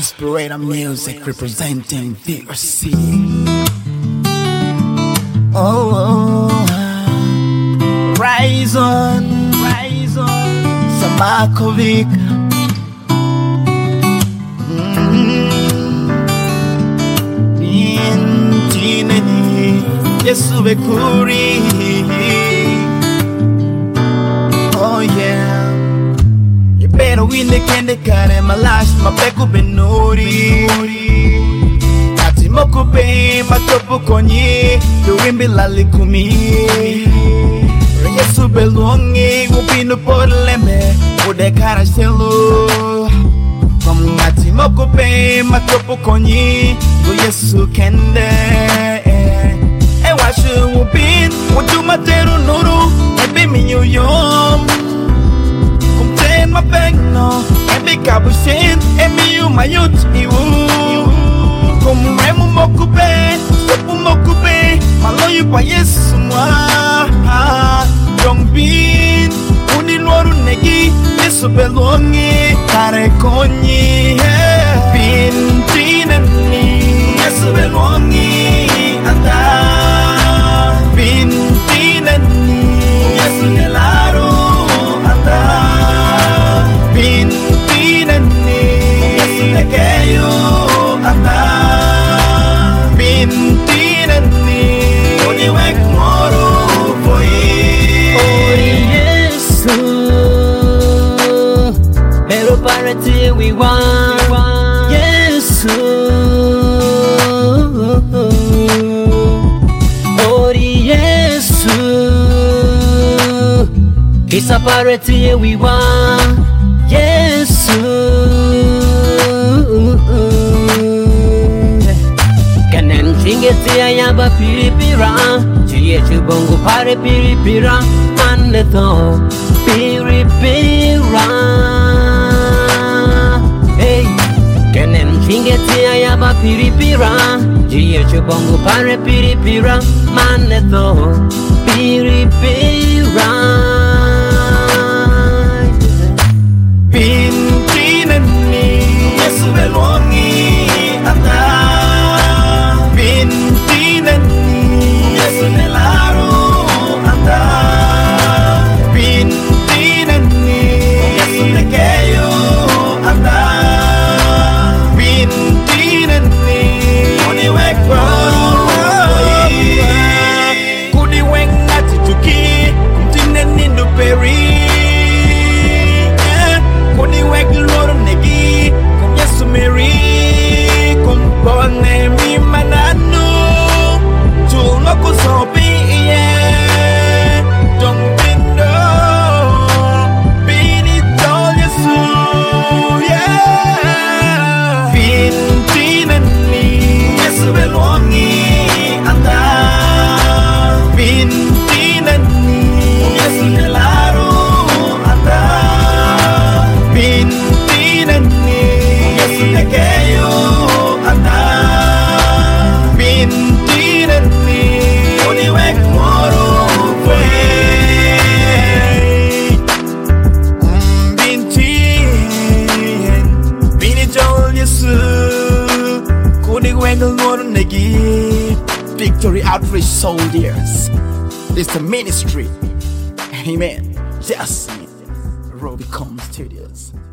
Inspirator Music representing VRC. Rise on, Samakovic. Intineni Yesu bekuri. Oh yeah. You better win the candy kare malash mapeku benuri. Ati mokupe matopo konyi duwimbi lalikumi. Yesu belongi upinu porleme ude karashelo. Ati mokupe matopo konyi do Yesu kende. E washu upin utumateru nuru ebe minyuyom. My bag no, every cabushin, every you my youth, you come remu mokupe, sopu mokupe, malo you pa yes moi. Young bean, uni noru negi, yesu belongi, kare konyi, bin tineni, yesu belongi, anda, bin tineni, yesu nelaro, anda. Bintineni Yesu nekeyo ata. Bintineni Uniwek moro foi. Ori Yesu Pero para ti we want Yesu. Ori Yesu Isa para ti we want Yesu. Kanem chingeti ayaba piripira, chiye chubongo pare piripira, maneto piripira. Hey, kanem chingeti ayaba piripira, chiye chubongo pare piripira, maneto piripira. Bintineni Yesu belongi ata. Bintineni Yesu nelaro ata. Bintineni Yesu nekeyo ata. Bintineni uniwek moro. Kudiwek atichuki mtineni nduperi. Uniwek loro negi kum Yesu meri kum bone mi mananu tulma kusobi iye dong bindo bini tol Yesu yeah. Bintineni Yesu belongi anda. Bintineni Yesu nelaro anda. Bintineni Yesu nekeyo ata. Bintineni uniwek moro foi. Binitol Yesu kudiwek moro negi. Victory Outreach Soldiers. This is the ministry. Amen. Yes. Rubicon Studios.